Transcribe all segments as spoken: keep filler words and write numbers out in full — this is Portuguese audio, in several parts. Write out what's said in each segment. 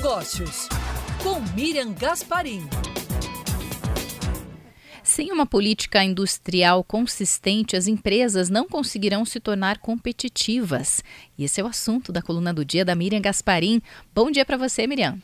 Negócios, com Miriam Gasparim. Sem uma política industrial consistente, as empresas não conseguirão se tornar competitivas. E esse é o assunto da coluna do dia da Miriam Gasparim. Bom dia para você, Miriam.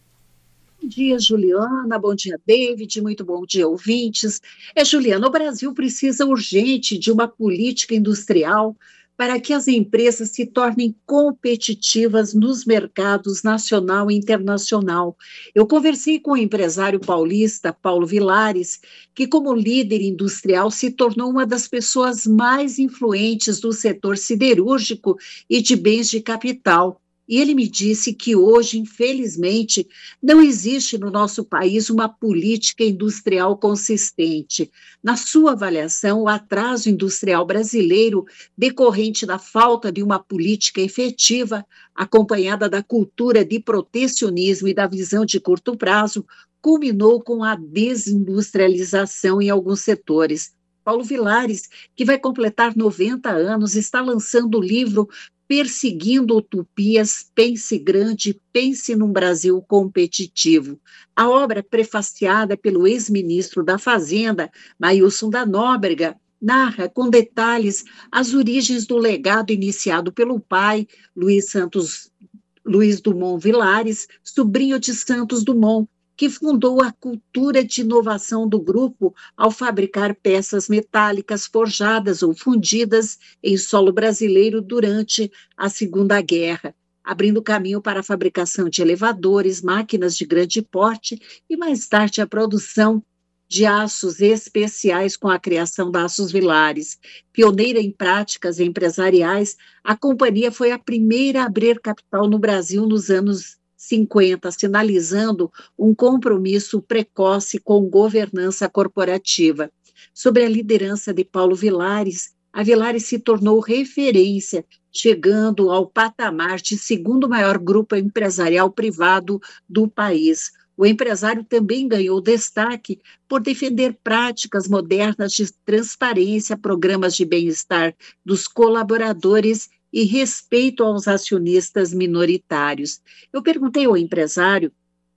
Bom dia, Juliana. Bom dia, David. Muito bom dia, ouvintes. É, Juliana, o Brasil precisa urgente de uma política industrial para que as empresas se tornem competitivas nos mercados nacional e internacional. Eu conversei com o empresário paulista, Paulo Vilares, que como líder industrial se tornou uma das pessoas mais influentes do setor siderúrgico e de bens de capital. E ele me disse que hoje, infelizmente, não existe no nosso país uma política industrial consistente. Na sua avaliação, o atraso industrial brasileiro, decorrente da falta de uma política efetiva, acompanhada da cultura de protecionismo e da visão de curto prazo, culminou com a desindustrialização em alguns setores. Paulo Vilares, que vai completar noventa anos, está lançando o livro Perseguindo Utopias, Pense Grande, Pense num Brasil Competitivo. A obra, prefaciada pelo ex-ministro da Fazenda, Maílson da Nóbrega, narra com detalhes as origens do legado iniciado pelo pai, Luiz Santos, Luiz Dumont Vilares, sobrinho de Santos Dumont, que fundou a cultura de inovação do grupo ao fabricar peças metálicas forjadas ou fundidas em solo brasileiro durante a Segunda Guerra, abrindo caminho para a fabricação de elevadores, máquinas de grande porte e, mais tarde, a produção de aços especiais com a criação da Aços Vilares. Pioneira em práticas empresariais, a companhia foi a primeira a abrir capital no Brasil nos anos cinquenta, sinalizando um compromisso precoce com governança corporativa. Sob a liderança de Paulo Vilares, a Vilares se tornou referência, chegando ao patamar de segundo maior grupo empresarial privado do país. O empresário também ganhou destaque por defender práticas modernas de transparência, programas de bem-estar dos colaboradores e respeito aos acionistas minoritários. Eu perguntei ao empresário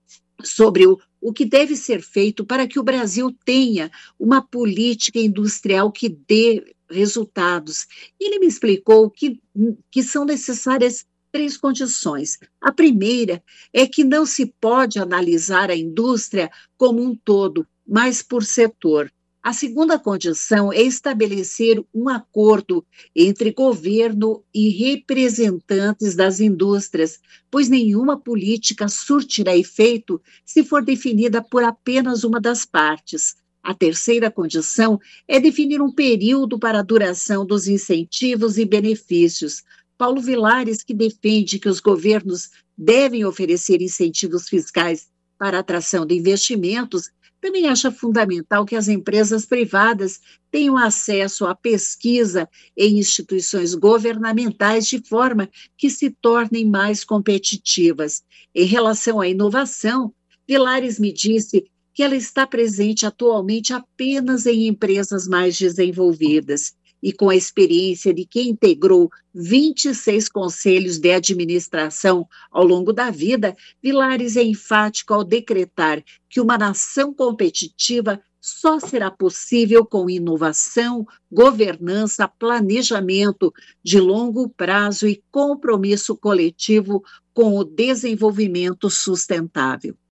sobre o, o que deve ser feito para que o Brasil tenha uma política industrial que dê resultados. Ele me explicou que, que são necessárias três condições. A primeira é que não se pode analisar a indústria como um todo, mas por setor. A segunda condição é estabelecer um acordo entre governo e representantes das indústrias, pois nenhuma política surtirá efeito se for definida por apenas uma das partes. A terceira condição é definir um período para a duração dos incentivos e benefícios. Paulo Vilares, que defende que os governos devem oferecer incentivos fiscais para a atração de investimentos, também acha fundamental que as empresas privadas tenham acesso à pesquisa em instituições governamentais de forma que se tornem mais competitivas. Em relação à inovação, Vilares me disse que ela está presente atualmente apenas em empresas mais desenvolvidas. E com a experiência de quem integrou vinte e seis conselhos de administração ao longo da vida, Vilares é enfático ao decretar que uma nação competitiva só será possível com inovação, governança, planejamento de longo prazo e compromisso coletivo com o desenvolvimento sustentável.